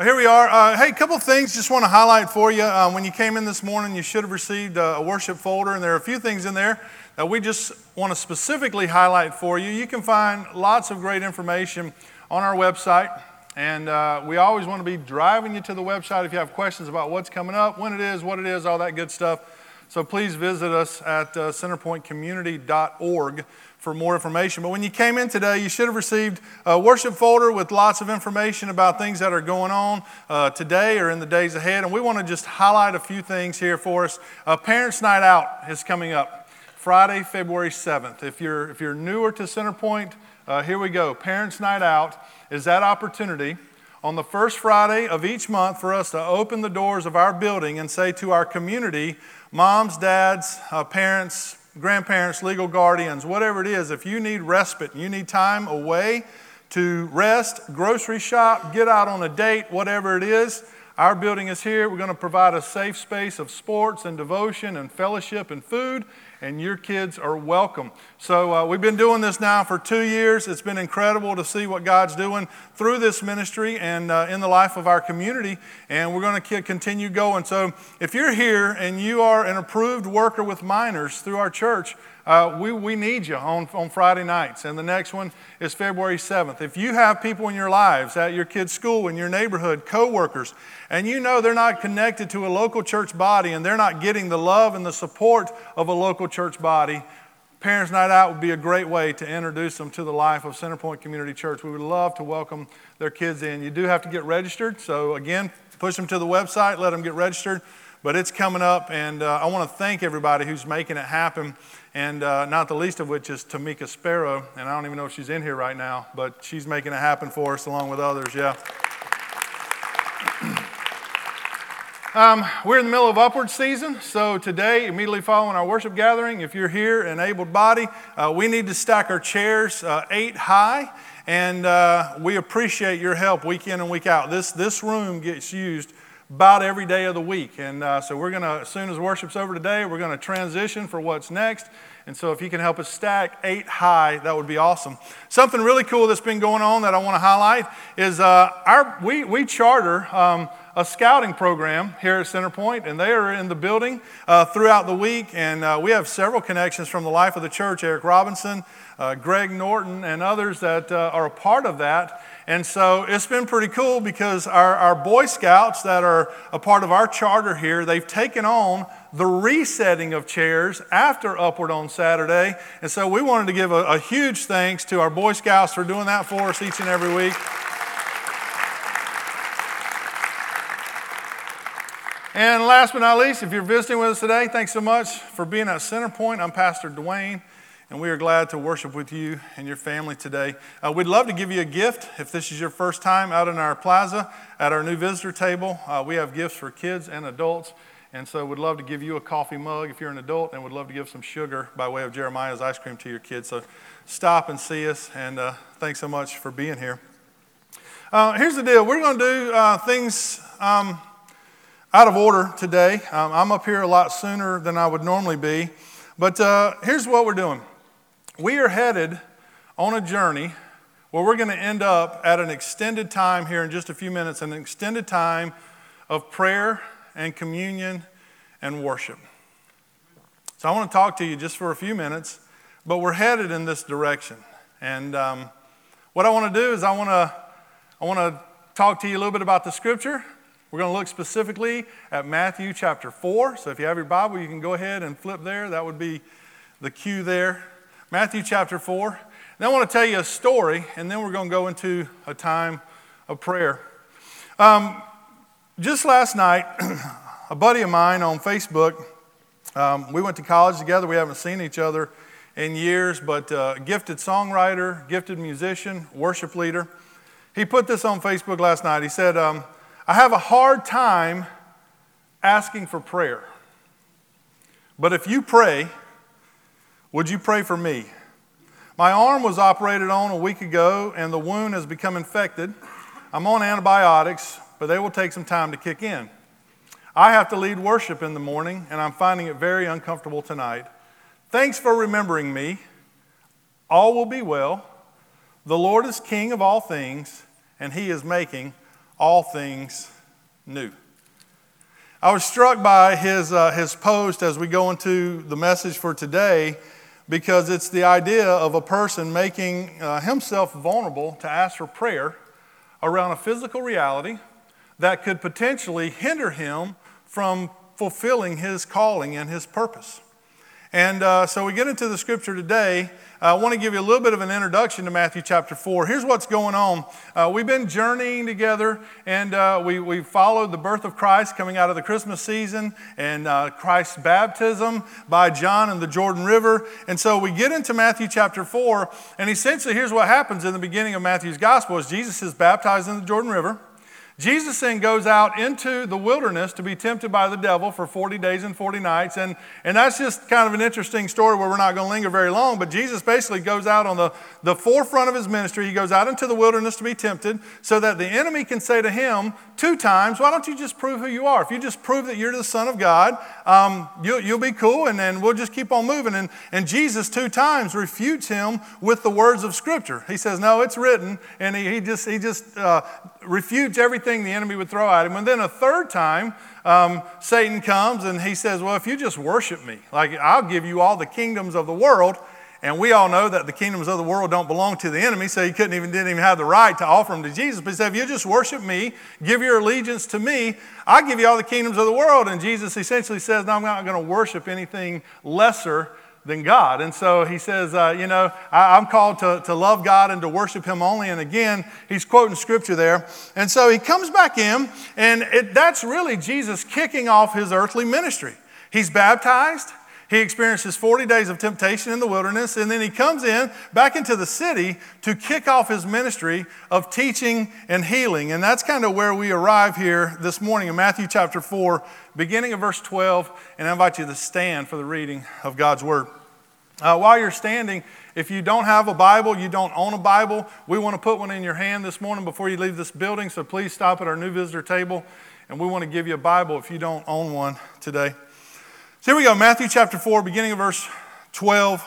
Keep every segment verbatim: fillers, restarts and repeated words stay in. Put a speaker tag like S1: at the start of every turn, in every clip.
S1: Well, here we are. Uh, hey, a couple of things just want to highlight for you. Uh, when you came in this morning, you should have received a, a worship folder, and there are a few things in there that we just want to specifically highlight for you. You can find lots of great information on our website, and uh, we always want to be driving you to the website if you have questions about what's coming up, when it is, what it is, all that good stuff. So please visit us at uh, centerpoint community dot org for more information. But when you came in today, you should have received a worship folder with lots of information about things that are going on uh, today or in the days ahead. And we want to just highlight a few things here for us. Uh, Parents' Night Out is coming up Friday, February seventh. If you're, if you're newer to Centerpoint, uh, here we go. Parents' Night Out is that opportunity on the first Friday of each month for us to open the doors of our building and say to our community, moms, dads, uh, parents, grandparents, legal guardians, whatever it is, if you need respite, you need time away to rest, grocery shop, get out on a date, whatever it is, our building is here. We're going to provide a safe space of sports and devotion and fellowship and food, and your kids are welcome. So uh, we've been doing this now for two years. It's been incredible to see what God's doing through this ministry and uh, in the life of our community, and we're going to continue going. So if you're here and you are an approved worker with minors through our church, Uh, we, we need you on, on Friday nights. And the next one is February seventh. If you have people in your lives, at your kids' school, in your neighborhood, co-workers, and you know they're not connected to a local church body and they're not getting the love and the support of a local church body, Parents' Night Out would be a great way to introduce them to the life of Centerpoint Community Church. We would love to welcome their kids in. You do have to get registered. So again, push them to the website, let them get registered. But it's coming up, and uh, I want to thank everybody who's making it happen, and uh, not the least of which is Tamika Sparrow, and I don't even know if she's in here right now, but she's making it happen for us along with others, yeah. um, we're in the middle of upward season, so today, immediately following our worship gathering, if you're here, an able body, uh, we need to stack our chairs uh, eight high, and uh, we appreciate your help week in and week out. This, this room gets used about every day of the week. And uh, so we're going to, as soon as worship's over today, we're going to transition for what's next. And so if you can help us stack eight high, that would be awesome. Something really cool that's been going on that I want to highlight is uh, our we, we charter um, a scouting program here at Centerpoint, and they are in the building uh, throughout the week. And uh, we have several connections from the life of the church, Eric Robinson, uh, Greg Norton, and others that uh, are a part of that. And so it's been pretty cool because our, our Boy Scouts that are a part of our charter here, they've taken on the resetting of chairs after Upward on Saturday. And so we wanted to give a, a huge thanks to our Boy Scouts for doing that for us each and every week. And last but not least, if you're visiting with us today, thanks so much for being at Centerpoint. I'm Pastor Dwayne, and we are glad to worship with you and your family today. Uh, we'd love to give you a gift if this is your first time out in our plaza at our new visitor table. Uh, we have gifts for kids and adults, and so we'd love to give you a coffee mug if you're an adult, and we'd love to give some sugar by way of Jeremiah's ice cream to your kids. So stop and see us, and uh, thanks so much for being here. Uh, here's the deal. We're going to do uh, things um, out of order today. Um, I'm up here a lot sooner than I would normally be, but uh, here's what we're doing. We are headed on a journey where we're going to end up at an extended time here in just a few minutes, an extended time of prayer and communion and worship. So I want to talk to you just for a few minutes, but we're headed in this direction. And um, what I want to do is I want to I want to talk to you a little bit about the scripture. We're going to look specifically at Matthew chapter four. So if you have your Bible, you can go ahead and flip there. That would be the cue there. Matthew chapter four. And I want to tell you a story, and then we're going to go into a time of prayer. Um, just last night, a buddy of mine on Facebook, um, we went to college together. We haven't seen each other in years, but uh, gifted songwriter, gifted musician, worship leader. He put this on Facebook last night. He said, um, I have a hard time asking for prayer, but if you pray, would you pray for me? My arm was operated on a week ago, and the wound has become infected. I'm on antibiotics, but they will take some time to kick in. I have to lead worship in the morning, and I'm finding it very uncomfortable tonight. Thanks for remembering me. All will be well. The Lord is King of all things, and He is making all things new. I was struck by his, uh, his post as we go into the message for today, because it's the idea of a person making uh, himself vulnerable to ask for prayer around a physical reality that could potentially hinder him from fulfilling his calling and his purpose. And uh, so we get into the scripture today. I want to give you a little bit of an introduction to Matthew chapter four. Here's what's going on. Uh, we've been journeying together, and uh, we, we followed the birth of Christ coming out of the Christmas season and uh, Christ's baptism by John in the Jordan River. And so we get into Matthew chapter four, and essentially here's what happens in the beginning of Matthew's gospel is Jesus is baptized in the Jordan River. Jesus then goes out into the wilderness to be tempted by the devil for forty days and forty nights. And, and that's just kind of an interesting story where we're not going to linger very long. But Jesus basically goes out on the, the forefront of his ministry. He goes out into the wilderness to be tempted so that the enemy can say to him two times, why don't you just prove who you are? If you just prove that you're the Son of God, um, you, you'll be cool, and then we'll just keep on moving. And, and Jesus two times refutes him with the words of Scripture. He says, no, it's written. And he, he just, he just uh, refutes everything the enemy would throw at him. And then a third time, um, Satan comes and he says, well, if you just worship me, like I'll give you all the kingdoms of the world. And we all know that the kingdoms of the world don't belong to the enemy, so he couldn't even, didn't even have the right to offer them to Jesus. But he said, if you just worship me, give your allegiance to me, I'll give you all the kingdoms of the world. And Jesus essentially says, no, I'm not going to worship anything lesser than God. And so he says, uh, you know, I, I'm called to, to love God and to worship him only. And again, he's quoting scripture there. And so he comes back in, and it, that's really Jesus kicking off his earthly ministry. He's baptized. He experiences forty days of temptation in the wilderness, and then he comes in back into the city to kick off his ministry of teaching and healing. And that's kind of where we arrive here this morning in Matthew chapter four, beginning of verse twelve, and I invite you to stand for the reading of God's word. Uh, while you're standing, if you don't have a Bible, you don't own a Bible, we want to put one in your hand this morning before you leave this building, so please stop at our new visitor table, and we want to give you a Bible if you don't own one today. So here we go, Matthew chapter four, beginning of verse twelve.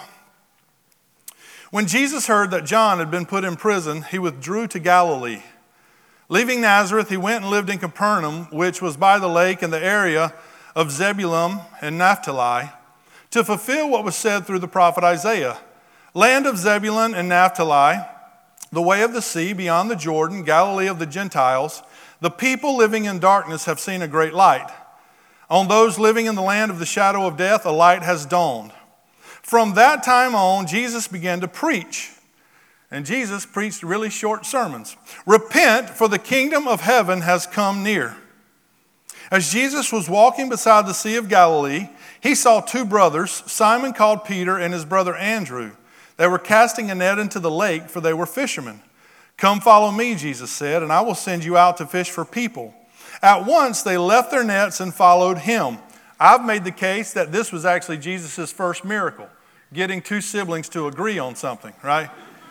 S1: When Jesus heard that John had been put in prison, he withdrew to Galilee. Leaving Nazareth, he went and lived in Capernaum, which was by the lake in the area of Zebulun and Naphtali, to fulfill what was said through the prophet Isaiah. Land of Zebulun and Naphtali, the way of the sea beyond the Jordan, Galilee of the Gentiles, the people living in darkness have seen a great light. On those living in the land of the shadow of death, a light has dawned. From that time on, Jesus began to preach. And Jesus preached really short sermons. Repent, for the kingdom of heaven has come near. As Jesus was walking beside the Sea of Galilee, he saw two brothers, Simon called Peter and his brother Andrew. They were casting a net into the lake, for they were fishermen. Come follow me, Jesus said, and I will send you out to fish for people. At once they left their nets and followed him. I've made the case that this was actually Jesus' first miracle, getting two siblings to agree on something, right?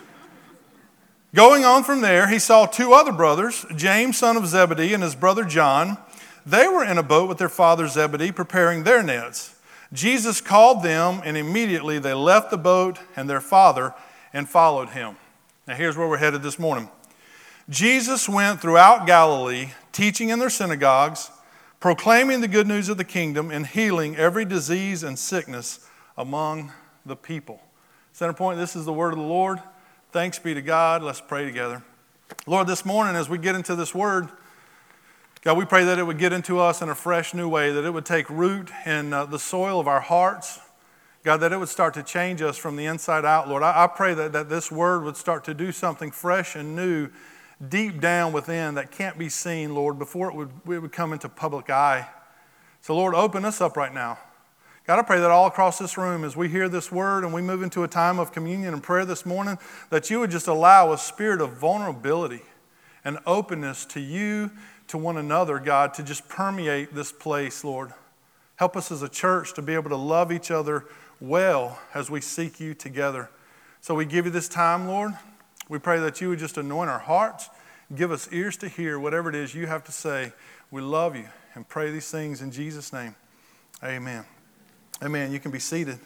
S1: Going on from there, he saw two other brothers, James, son of Zebedee, and his brother John. They were in a boat with their father Zebedee, preparing their nets. Jesus called them, and immediately they left the boat and their father and followed him. Now here's where we're headed this morning. Jesus went throughout Galilee, teaching in their synagogues, proclaiming the good news of the kingdom, and healing every disease and sickness among the people. Center point, this is the word of the Lord. Thanks be to God. Let's pray together. Lord, this morning as we get into this word, God, we pray that it would get into us in a fresh new way, that it would take root in uh, the soil of our hearts. God, that it would start to change us from the inside out, Lord. I, I pray that, that this word would start to do something fresh and new deep down within that can't be seen, Lord, before it would, it would come into public eye. So, Lord, open us up right now. God, I pray that all across this room, as we hear this word and we move into a time of communion and prayer this morning, that you would just allow a spirit of vulnerability and openness to you, to one another, God, to just permeate this place, Lord. Help us as a church to be able to love each other well as we seek you together. So we give you this time, Lord. We pray that you would just anoint our hearts, give us ears to hear whatever it is you have to say. We love you and pray these things in Jesus' name. Amen. Amen. You can be seated.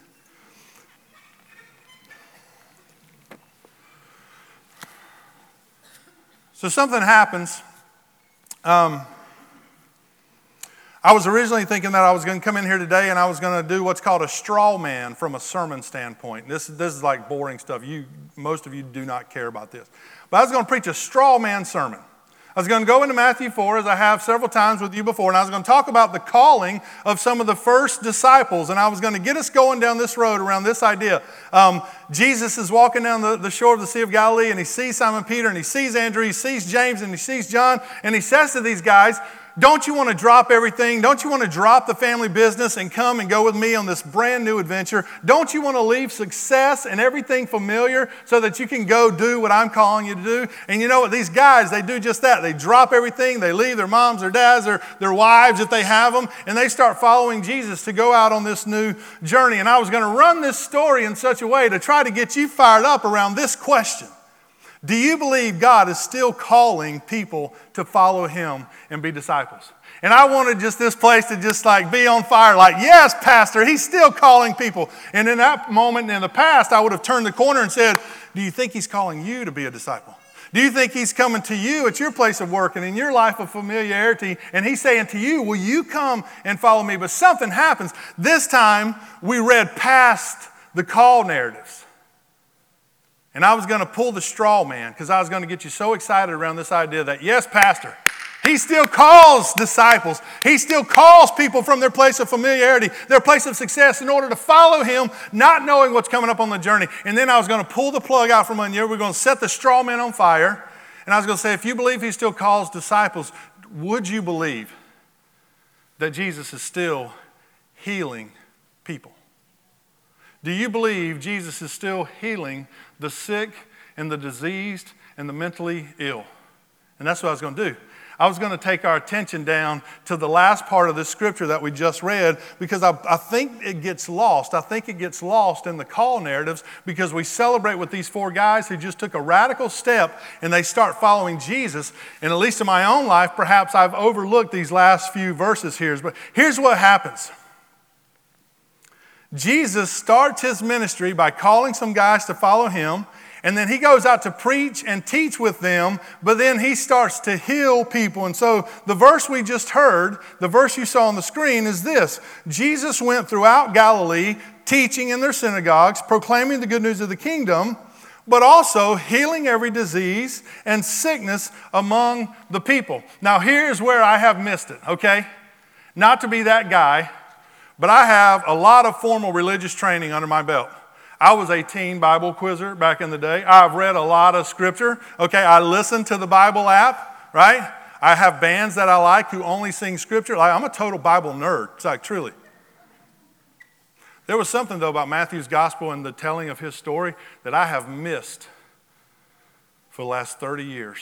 S1: So something happens Um, I was originally thinking that I was going to come in here today and I was going to do what's called a straw man from a sermon standpoint. This, this is like boring stuff. You, most of you do not care about this. But I was going to preach a straw man sermon. I was going to go into Matthew four, as I have several times with you before, and I was going to talk about the calling of some of the first disciples, and I was going to get us going down this road around this idea. Um, Jesus is walking down the, the shore of the Sea of Galilee, and he sees Simon Peter, and he sees Andrew, he sees James, and he sees John, and he says to these guys, don't you want to drop everything? Don't you want to drop the family business and come and go with me on this brand new adventure? Don't you want to leave success and everything familiar so that you can go do what I'm calling you to do? And you know what? These guys, they do just that. They drop everything. They leave their moms, their dads, their, their wives if they have them, and they start following Jesus to go out on this new journey. And I was going to run this story in such a way to try to get you fired up around this question. Do you believe God is still calling people to follow him and be disciples? And I wanted just this place to just like be on fire, like, yes, Pastor, he's still calling people. And in that moment in the past, I would have turned the corner and said, do you think he's calling you to be a disciple? Do you think he's coming to you at your place of work and in your life of familiarity, and he's saying to you, will you come and follow me? But something happens. This time, we read past the call narratives. And I was going to pull the straw man because I was going to get you so excited around this idea that, yes, Pastor, he still calls disciples. He still calls people from their place of familiarity, their place of success in order to follow him, not knowing what's coming up on the journey. And then I was going to pull the plug out from under you. We're going to set the straw man on fire. And I was going to say, if you believe he still calls disciples, would you believe that Jesus is still healing people? Do you believe Jesus is still healing the sick and the diseased and the mentally ill? And that's what I was going to do. I was going to take our attention down to the last part of this scripture that we just read because I, I think it gets lost. I think it gets lost in the call narratives because we celebrate with these four guys who just took a radical step and they start following Jesus. And at least in my own life, perhaps I've overlooked these last few verses here. But here's what happens. Jesus starts his ministry by calling some guys to follow him, and then he goes out to preach and teach with them, but then he starts to heal people. And so the verse we just heard, the verse you saw on the screen is this. Jesus went throughout Galilee, teaching in their synagogues, proclaiming the good news of the kingdom, but also healing every disease and sickness among the people. Now here's where I have missed it, okay? Not to be that guy, but I have a lot of formal religious training under my belt. I was a teen Bible quizzer back in the day. I've read a lot of scripture. Okay, I listen to the Bible app, right? I have bands that I like who only sing scripture. Like, I'm a total Bible nerd. It's like, truly. There was something, though, about Matthew's gospel and the telling of his story that I have missed for the last thirty years.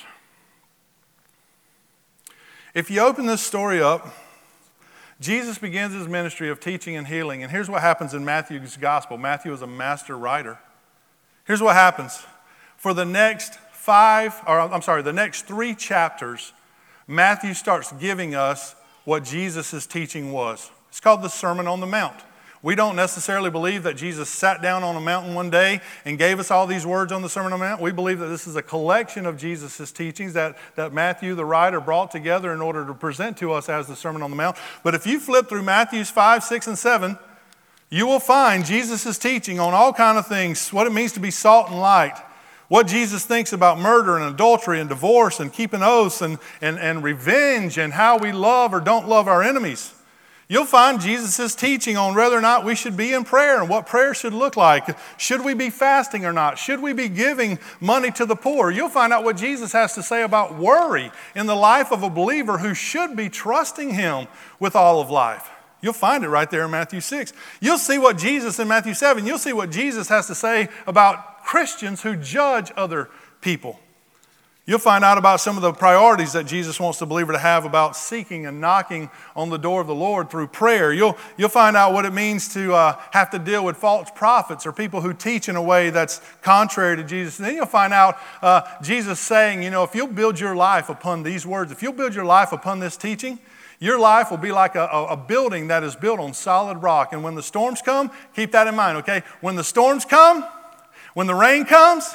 S1: If you open this story up, Jesus begins his ministry of teaching and healing. And here's what happens in Matthew's gospel. Matthew is a master writer. Here's what happens. For the next five, or I'm sorry, the next three chapters, Matthew starts giving us what Jesus' teaching was. It's called the Sermon on the Mount. We don't necessarily believe that Jesus sat down on a mountain one day and gave us all these words on the Sermon on the Mount. We believe that this is a collection of Jesus' teachings that, that Matthew, the writer, brought together in order to present to us as the Sermon on the Mount. But if you flip through Matthews five, six, and seven, you will find Jesus' teaching on all kinds of things, what it means to be salt and light, what Jesus thinks about murder and adultery and divorce and keeping oaths and, and, and revenge and how we love or don't love our enemies. You'll find Jesus' teaching on whether or not we should be in prayer and what prayer should look like. Should we be fasting or not? Should we be giving money to the poor? You'll find out what Jesus has to say about worry in the life of a believer who should be trusting him with all of life. You'll find it right there in Matthew six. You'll see what Jesus in Matthew seven, you'll see what Jesus has to say about Christians who judge other people. You'll find out about some of the priorities that Jesus wants the believer to have about seeking and knocking on the door of the Lord through prayer. You'll, you'll find out what it means to uh, have to deal with false prophets or people who teach in a way that's contrary to Jesus. And then you'll find out uh, Jesus saying, you know, if you'll build your life upon these words, if you'll build your life upon this teaching, your life will be like a, a building that is built on solid rock. And when the storms come, keep that in mind, okay? When the storms come, when the rain comes,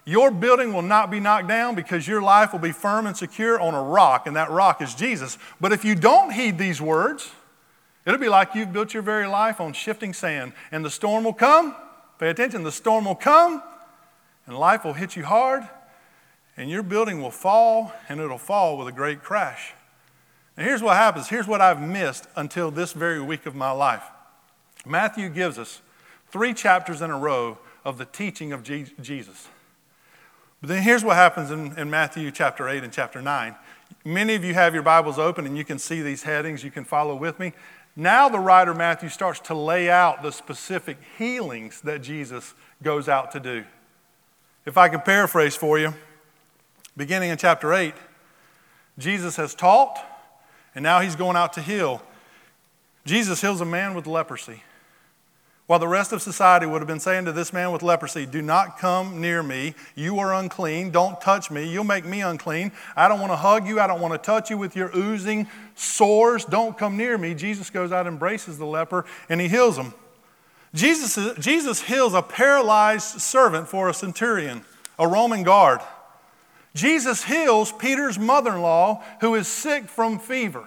S1: Your building will not be knocked down because your life will be firm and secure on a rock, and that rock is Jesus. But if you don't heed these words, it'll be like you've built your very life on shifting sand, and the storm will come. Pay attention, the storm will come, and life will hit you hard, and your building will fall, and it'll fall with a great crash. And here's what happens. Here's what I've missed until this very week of my life. Matthew gives us three chapters in a row of the teaching of Jesus. But then here's what happens in, in Matthew chapter eight and chapter nine. Many of you have your Bibles open and you can see these headings. You can follow with me. Now the writer Matthew starts to lay out the specific healings that Jesus goes out to do. If I can paraphrase for you, beginning in chapter eight, Jesus has taught, and now he's going out to heal. Jesus heals a man with leprosy. While the rest of society would have been saying to this man with leprosy, do not come near me. You are unclean. Don't touch me. You'll make me unclean. I don't want to hug you. I don't want to touch you with your oozing sores. Don't come near me. Jesus goes out and embraces the leper, and he heals him. Jesus, Jesus heals a paralyzed servant for a centurion, a Roman guard. Jesus heals Peter's mother-in-law who is sick from fever.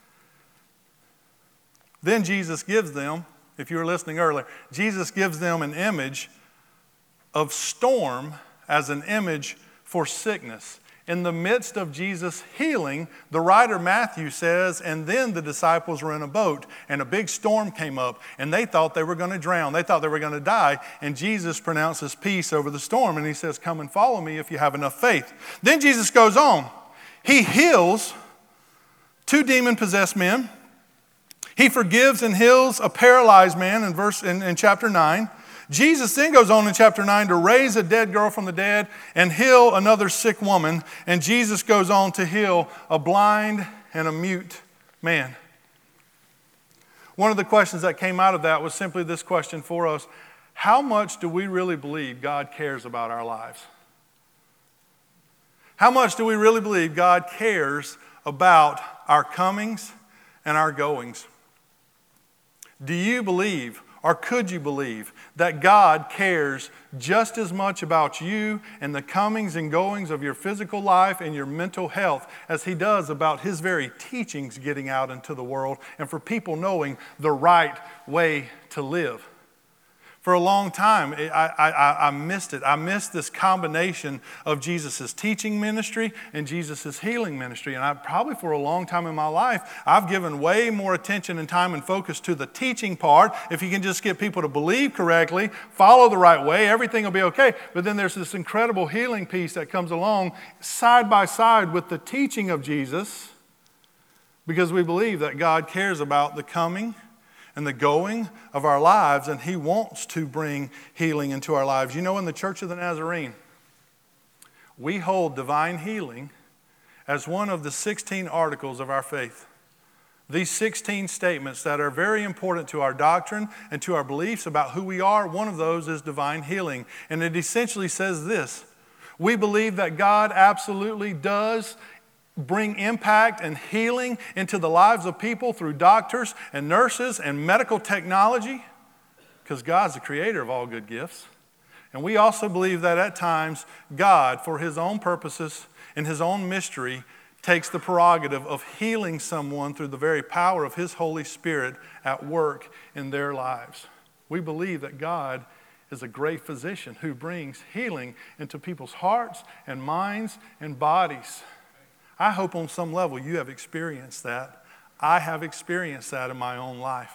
S1: Then Jesus gives them, if you were listening earlier, Jesus gives them an image of storm as an image for sickness. In the midst of Jesus' healing, the writer Matthew says, and then the disciples were in a boat, and a big storm came up, and they thought they were going to drown. They thought they were going to die, and Jesus pronounces peace over the storm, and he says, come and follow me if you have enough faith. Then Jesus goes on. He heals two demon-possessed men. He forgives and heals a paralyzed man in verse in, in chapter nine. Jesus then goes on in chapter nine to raise a dead girl from the dead and heal another sick woman. And Jesus goes on to heal a blind and a mute man. One of the questions that came out of that was simply this question for us. How much do we really believe God cares about our lives? How much do we really believe God cares about our comings and our goings? Do you believe, or could you believe, that God cares just as much about you and the comings and goings of your physical life and your mental health as he does about his very teachings getting out into the world and for people knowing the right way to live? For a long time, I, I, I missed it. I missed this combination of Jesus' teaching ministry and Jesus' healing ministry. And I probably for a long time in my life, I've given way more attention and time and focus to the teaching part. If you can just get people to believe correctly, follow the right way, everything will be okay. But then there's this incredible healing piece that comes along side by side with the teaching of Jesus, because we believe that God cares about the coming and the going of our lives, and he wants to bring healing into our lives. You know, in the Church of the Nazarene, we hold divine healing as one of the sixteen articles of our faith. These sixteen statements that are very important to our doctrine and to our beliefs about who we are, one of those is divine healing. And it essentially says this: we believe that God absolutely does bring impact and healing into the lives of people through doctors and nurses and medical technology, because God's the creator of all good gifts. And we also believe that at times God, for his own purposes and his own mystery, takes the prerogative of healing someone through the very power of his Holy Spirit at work in their lives. We believe that God is a great physician who brings healing into people's hearts and minds and bodies. I hope on some level you have experienced that. I have experienced that in my own life.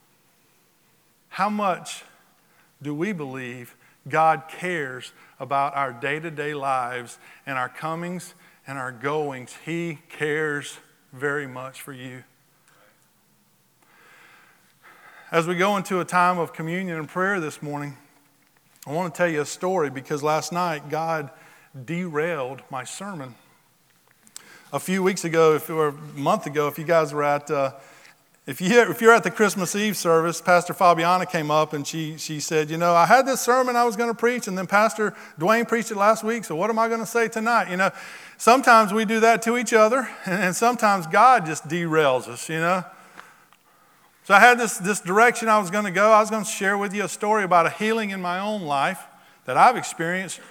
S1: How much do we believe God cares about our day-to-day lives and our comings and our goings? He cares very much for you. As we go into a time of communion and prayer this morning, I want to tell you a story, because last night God derailed my sermon. A few weeks ago, if or a month ago, if you guys were at, uh, if you if you're at the Christmas Eve service, Pastor Fabiana came up and she she said, you know, I had this sermon I was going to preach, and then Pastor Dwayne preached it last week. So what am I going to say tonight? You know, sometimes we do that to each other, and, and sometimes God just derails us. You know. So I had this this direction I was going to go. I was going to share with you a story about a healing in my own life that I've experienced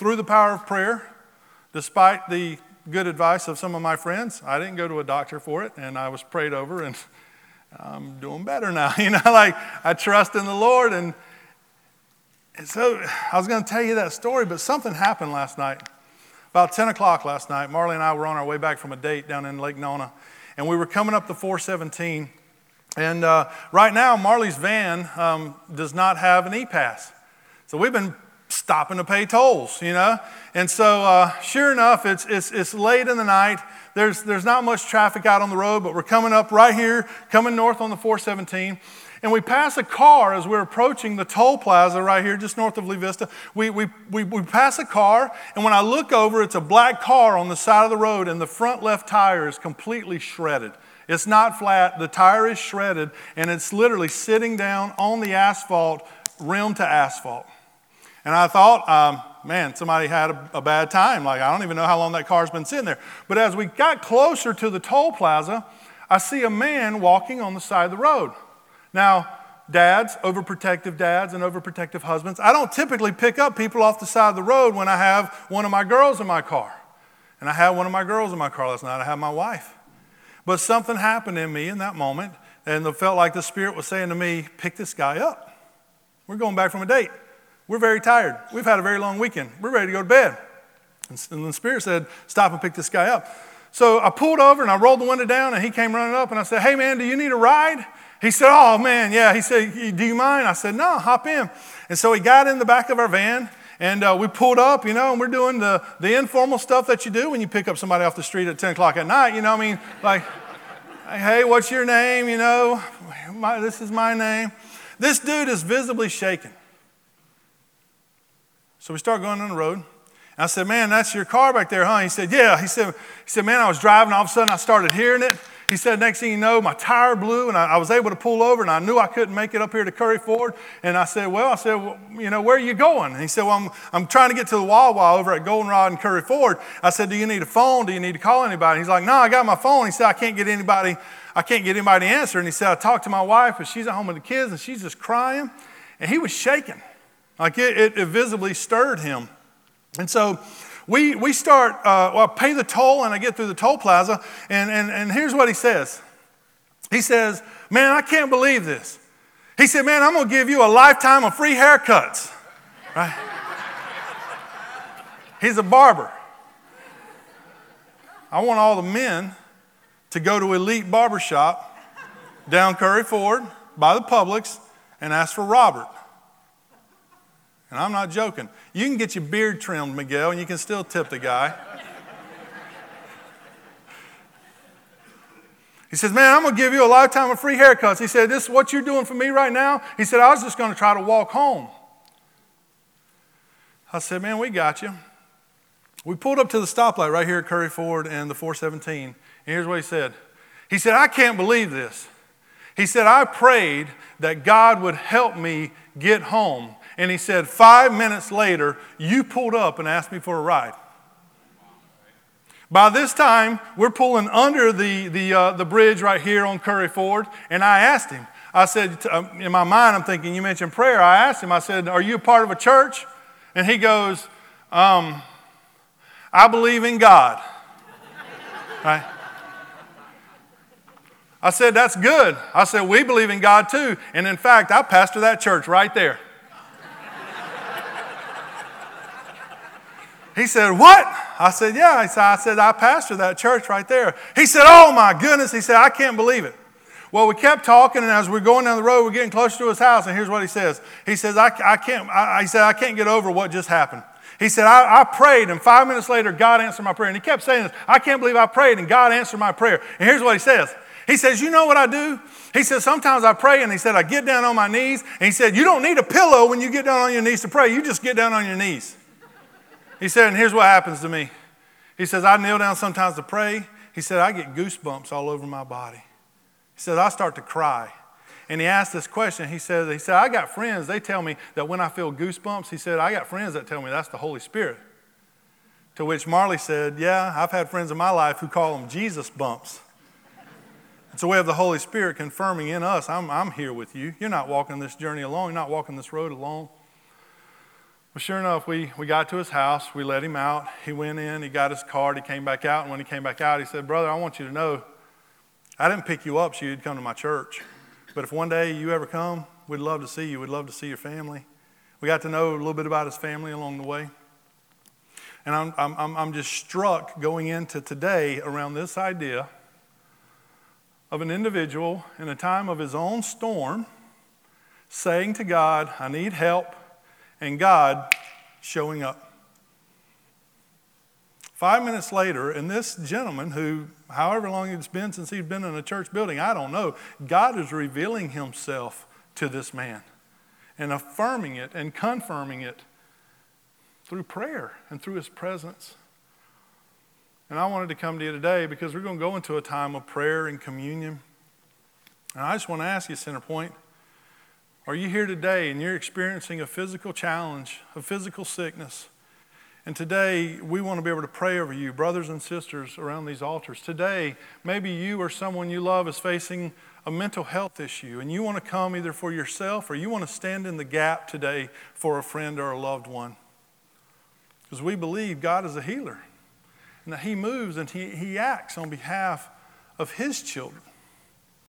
S1: through the power of prayer, despite the good advice of some of my friends, I didn't go to a doctor for it, and I was prayed over, and I'm doing better now. You know, like I trust in the Lord. And, and so I was going to tell you that story, but something happened last night. About ten o'clock last night, Marley and I were on our way back from a date down in Lake Nona, and we were coming up the four seventeen. And uh, right now, Marley's van um, does not have an E-Pass. So we've been stopping to pay tolls, you know. And so uh, sure enough, it's, it's, it's late in the night. There's, there's not much traffic out on the road, but we're coming up right here, coming north on the four seventeen. And we pass a car as we're approaching the toll plaza right here, just north of Lee Vista. We, we, we, we pass a car, and when I look over, it's a black car on the side of the road, and the front left tire is completely shredded. It's not flat. The tire is shredded, and it's literally sitting down on the asphalt, rim to asphalt. And I thought, um, man, somebody had a, a bad time. Like, I don't even know how long that car's been sitting there. But as we got closer to the toll plaza, I see a man walking on the side of the road. Now, dads, overprotective dads and overprotective husbands, I don't typically pick up people off the side of the road when I have one of my girls in my car. And I had one of my girls in my car last night. I had my wife. But something happened in me in that moment, and it felt like the Spirit was saying to me, pick this guy up. We're going back from a date. We're very tired. We've had a very long weekend. We're ready to go to bed. And the Spirit said, stop and pick this guy up. So I pulled over and I rolled the window down, and he came running up, and I said, hey, man, do you need a ride? He said, oh, man, yeah. He said, do you mind? I said, no, hop in. And so he got in the back of our van, and uh, we pulled up, you know, and we're doing the, the informal stuff that you do when you pick up somebody off the street at ten o'clock at night. You know what I mean? Like, hey, what's your name? You know, my, this is my name. This dude is visibly shaken. So we start going on the road. And I said, man, that's your car back there, huh? He said, yeah. He said, he said, man, I was driving. All of a sudden, I started hearing it. He said, next thing you know, my tire blew, and I, I was able to pull over, and I knew I couldn't make it up here to Curry Ford. And I said, well, I said, well, you know, where are you going? And he said, well, I'm, I'm trying to get to the Wawa over at Goldenrod and Curry Ford. I said, do you need a phone? Do you need to call anybody? He's like, no, I got my phone. He said, I can't get anybody, I can't get anybody to answer. And he said, I talked to my wife, but she's at home with the kids, and she's just crying. And he was shaking. Like it, it, it visibly stirred him. And so we, we start, uh, well, I pay the toll, and I get through the toll plaza, and, and, and here's what he says. He says, man, I can't believe this. He said, man, I'm going to give you a lifetime of free haircuts. Right? He's a barber. I want all the men to go to Elite Barbershop down Curry Ford by the Publix and ask for Robert. And I'm not joking. You can get your beard trimmed, Miguel, and you can still tip the guy. He says, man, I'm going to give you a lifetime of free haircuts. He said, this is what you're doing for me right now? He said, I was just going to try to walk home. I said, man, we got you. We pulled up to the stoplight right here at Curry Ford and the four seventeen. And here's what he said. He said, I can't believe this. He said, I prayed that God would help me get home. And he said, five minutes later, you pulled up and asked me for a ride. By this time, we're pulling under the, the, uh, the bridge right here on Curry Ford, and I asked him, I said, in my mind, I'm thinking, you mentioned prayer. I asked him, I said, are you a part of a church? And he goes, um, I believe in God. Right? I said, that's good. I said, we believe in God too. And in fact, I pastor that church right there. He said, what? I said, yeah. I said, I said, I pastor that church right there. He said, oh my goodness. He said, I can't believe it. Well, we kept talking, and as we're going down the road, we're getting closer to his house, and here's what he says. He says, I, I can't, I, he said, I can't get over what just happened. He said, I, I prayed, and five minutes later, God answered my prayer. And he kept saying this, I can't believe I prayed, and God answered my prayer. And here's what he says. He says, you know what I do? He says, sometimes I pray, and he said, I get down on my knees, and he said, you don't need a pillow when you get down on your knees to pray. You just get down on your knees. He said, and here's what happens to me. He says, I kneel down sometimes to pray. He said, I get goosebumps all over my body. He said, I start to cry. And he asked this question. He said, he said, I got friends. They tell me that when I feel goosebumps, he said, I got friends that tell me that's the Holy Spirit. To which Marley said, yeah, I've had friends in my life who call them Jesus bumps. It's a way of the Holy Spirit confirming in us, I'm, I'm here with you. You're not walking this journey alone. You're not walking this road alone. Well, sure enough, we, we got to his house. We let him out. He went in. He got his card. He came back out. And when he came back out, he said, brother, I want you to know, I didn't pick you up so you'd come to my church. But if one day you ever come, we'd love to see you. We'd love to see your family. We got to know a little bit about his family along the way. And I'm, I'm, I'm just struck going into today around this idea of an individual in a time of his own storm saying to God, I need help, and God showing up. Five minutes later, and this gentleman who, however long it's been since he's been in a church building, I don't know, God is revealing himself to this man and affirming it and confirming it through prayer and through his presence. And I wanted to come to you today because we're going to go into a time of prayer and communion. And I just want to ask you, Centerpoint, are you here today and you're experiencing a physical challenge, a physical sickness? And today, we want to be able to pray over you, brothers and sisters around these altars. Today, maybe you or someone you love is facing a mental health issue, and you want to come either for yourself or you want to stand in the gap today for a friend or a loved one. Because we believe God is a healer, and that he moves and he, he acts on behalf of his children.